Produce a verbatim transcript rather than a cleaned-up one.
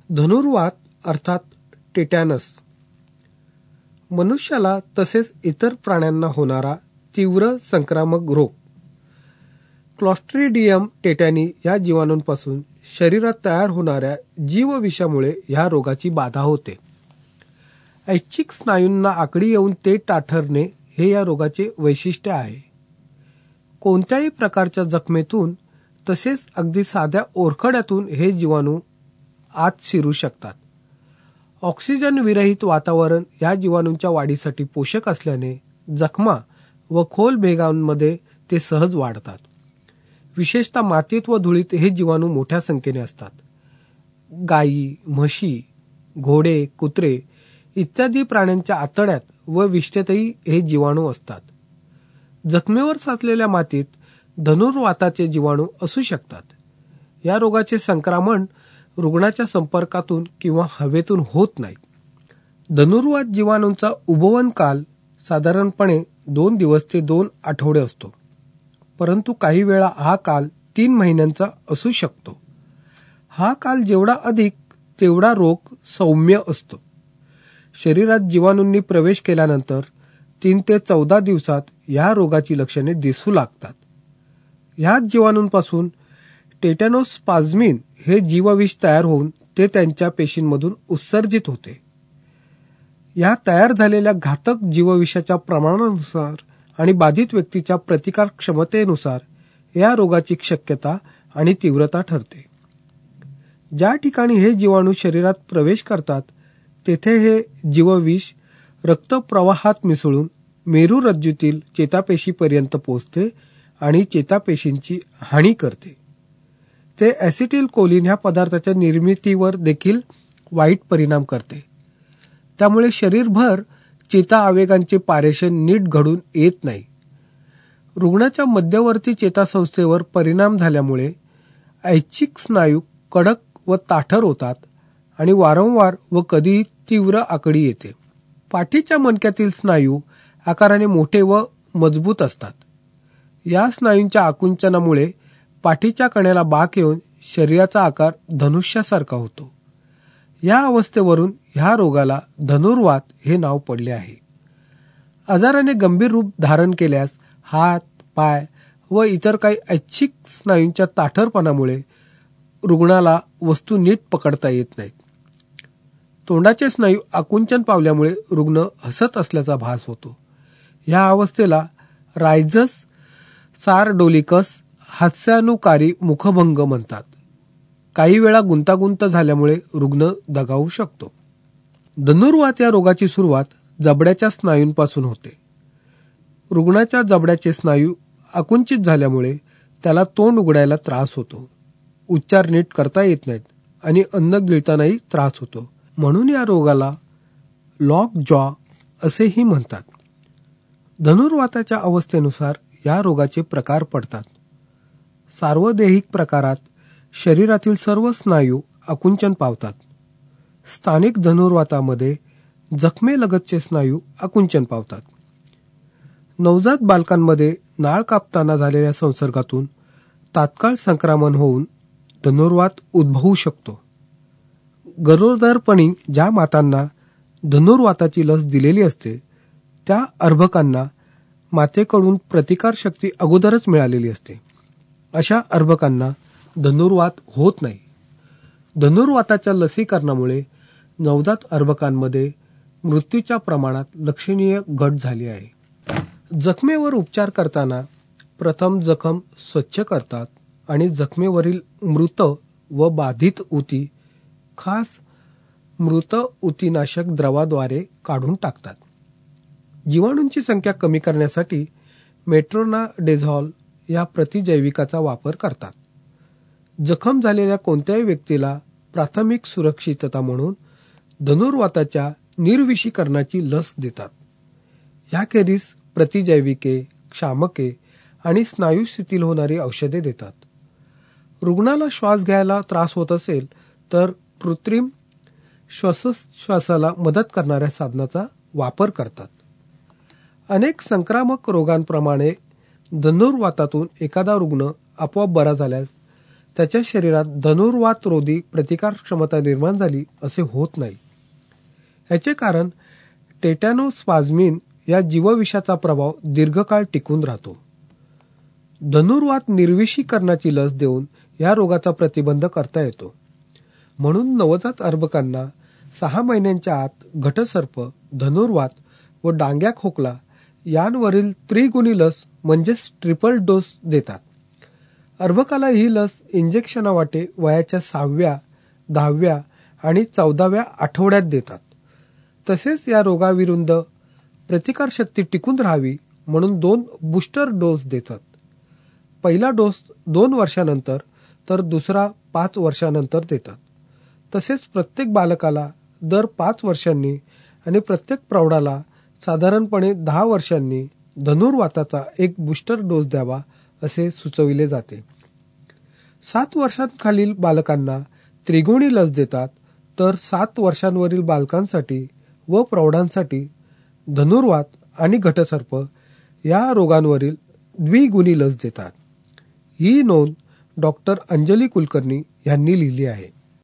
धनुर्वात अर्थात टेटॅनस मनुष्याला तसेच इतर प्राण्यांना होणारा तीव्र संक्रामक रोग. क्लॉस्ट्रिडियम टेटॅनी या जीवाणूंपासून शरीरात तयार होणाऱ्या जीवविषामुळे ह्या रोगाची बाधा होते. ऐच्छिक स्नायूंना आकडी येऊन ते टाठरणे हे या रोगाचे वैशिष्ट्य आहे. कोणत्याही प्रकारच्या जखमेतून तसेच अगदी साध्या ओरखड्यातून हे जीवाणू आत शिरू शकतात. ऑक्सिजन विरहित वातावरण या जीवाणूंच्या वाढीसाठी पोषक असल्याने जखमा व खोल भेगांमध्ये ते सहज वाढतात. विशेषतः मातीत व धुळीत हे जीवाणू मोठ्या संख्येने असतात. गायी, म्हशी, घोडे, कुत्रे इत्यादी प्राण्यांच्या आतड्यात व विष्ठेतही हे जीवाणू असतात. जखमेवर साचलेल्या मातीत धनुर्वाताचे जीवाणू असू शकतात. या रोगाचे संक्रमण रुग्णाच्या संपर्कातून किंवा हवेतून होत नाही. धनुर्वात जीवाणूंचा उबवन काल साधारणपणे दोन दिवस ते दोन आठवडे असतो, परंतु काही वेळा हा काल तीन महिन्यांचा असू शकतो. हा काल जेवढा अधिक तेवढा रोग सौम्य असतो. शरीरात जीवाणूंनी प्रवेश केल्यानंतर तीन ते चौदा दिवसात या रोगाची लक्षणे दिसू लागतात. ह्याच जीवाणूंपासून टेटॅनोस्पाझमिन हे जीवविष तयार होऊन ते त्यांच्या पेशींमधून उत्सर्जित होते. या तयार झालेल्या घातक जीवविषाच्या प्रमाणानुसार आणि बाधित व्यक्तीच्या प्रतिकार क्षमतेनुसार या रोगाची शक्यता आणि तीव्रता ठरते. ज्या ठिकाणी हे जीवाणू शरीरात प्रवेश करतात तेथे हे जीवविष रक्तप्रवाहात मिसळून मेरुरज्जूतील चेतापेशीपर्यंत पोहोचते आणि चेतापेशींची हानी करते. ते ॲसिटिल कोलिन ह्या पदार्थाच्या निर्मितीवर देखील वाईट परिणाम करते. त्यामुळे शरीरभर चेता आवेगांचे पारेषण नीट घडून येत नाही. रुग्णाच्या मध्यवर्ती चेतासंस्थेवर परिणाम झाल्यामुळे ऐच्छिक स्नायू कडक व ताठर होतात आणि वारंवार व कधीही तीव्र आकडी येते. पाठीच्या मणक्यातील स्नायू आकाराने मोठे व मजबूत असतात. या स्नायूंच्या आकुंचनामुळे पाठीच्या कण्याला बाक येऊन शरीराचा आकार धनुष्यासारखा होतो. या अवस्थेवरून ह्या रोगाला धनुर्वात हे नाव पडले आहे. आजाराने गंभीर रूप धारण केल्यास हात, पाय व इतर काही ऐच्छिक स्नायूंच्या ताठरपणामुळे रुग्णाला वस्तू नीट पकडता येत नाहीत. तोंडाचे स्नायू आकुंचन पावल्यामुळे रुग्ण हसत असल्याचा भास होतो. या अवस्थेला रायझस सारडोलिकस हास्यानुकारी मुखभंग म्हणतात. काही वेळा गुंतागुंत झाल्यामुळे रुग्ण दगावू शकतो. धनुर्वात या रोगाची सुरुवात जबड्याच्या स्नायूंपासून होते. रुग्णाच्या जबड्याचे स्नायू आकुंचित झाल्यामुळे त्याला तोंड उघडायला त्रास होतो, उच्चार नीट करता येत नाहीत आणि अन्न गिळतानाही त्रास होतो. म्हणून या रोगाला लॉक जॉ असेही म्हणतात. धनुर्वाताच्या अवस्थेनुसार या रोगाचे प्रकार पडतात. सार्वदेहिक प्रकारात शरीरातील सर्व स्नायू आकुंचन पावतात. स्थानिक धनुर्वातामध्ये जखमेलगतचे स्नायू आकुंचन पावतात. नवजात बालकांमध्ये नाळ कापताना झालेल्या संसर्गातून तात्काळ संक्रमण होऊन धनुर्वात उद्भवू शकतो. गरोदरपणी ज्या मातांना धनुर्वाताची लस दिलेली असते त्या अर्भकांना मातेकडून प्रतिकारशक्ती अगोदरच मिळालेली असते. अशा अर्भकांना धनुर्वात होत नाही. धनुर्वाताच्या लसीकरणामुळे नवजात अर्भकांमध्ये मृत्यूच्या प्रमाणात लक्षणीय घट झाली आहे. जखमेवर उपचार करताना प्रथम जखम स्वच्छ करतात आणि जखमेवरील मृत व बाधित उती खास मृत उतीनाशक द्रवाद्वारे काढून टाकतात. जीवाणूंची संख्या कमी करण्यासाठी मेट्रोनाडेझॉल या प्रतिजैविकाचा वापर करतात. जखम झालेल्या कोणत्याही व्यक्तीला प्राथमिक सुरक्षितता म्हणून धनुर्वाताच्या निर्विषीकरणाची लस देतात. याखेरीज प्रतिजैविके, क्षामके आणि स्नायू शिथिल होणारी औषधे देतात. रुग्णाला श्वास घ्यायला त्रास होत असेल तर कृत्रिम श्वासोच्छवासाला मदत करणाऱ्या साधनाचा वापर करतात. अनेक संक्रामक रोगांप्रमाणे धनुर्वातातून एखादा रुग्ण आपोआप बरा झाल्यास त्याच्या शरीरात धनुर्वात रोधी प्रतिकार क्षमता निर्माण झाली असे होत नाही. याचे कारण टेटॅनोस्पाझमिन या जीवविषाचा प्रभाव दीर्घकाळ टिकून राहतो. धनुर्वात निर्विषीकरणाची लस देऊन या रोगाचा प्रतिबंध करता येतो. म्हणून नवजात अर्भकांना सहा महिन्यांच्या आत घटसर्प, धनुर्वात व डांग्या खोकला यांवरील त्रिगुणी लस म्हणजेच ट्रिपल डोस देतात. अर्भकाला ही लस इंजेक्शनावाटे वयाच्या सहाव्या, दहाव्या आणि चौदाव्या आठवड्यात देतात. तसेच या रोगाविरुद्ध प्रतिकारशक्ती टिकून राहावी म्हणून दोन बूस्टर डोस देतात. पहिला डोस दोन वर्षानंतर तर दुसरा पाच वर्षानंतर देतात. तसेच प्रत्येक बालकाला दर पाच वर्षांनी आणि प्रत्येक प्रौढाला साधारणपणे दहा वर्षांनी धनुर्वाताचा एक बूस्टर डोस द्यावा असे सुचविले जाते. सात वर्षांखालील बालकांना त्रिगुणी लस देतात, तर सात वर्षांवरील बालकांसाठी व प्रौढांसाठी धनुर्वात आणि घटसर्प या रोगांवरील द्विगुणी लस देतात. ही नोंद डॉक्टर अंजली कुलकर्णी यांनी लिहिली आहे.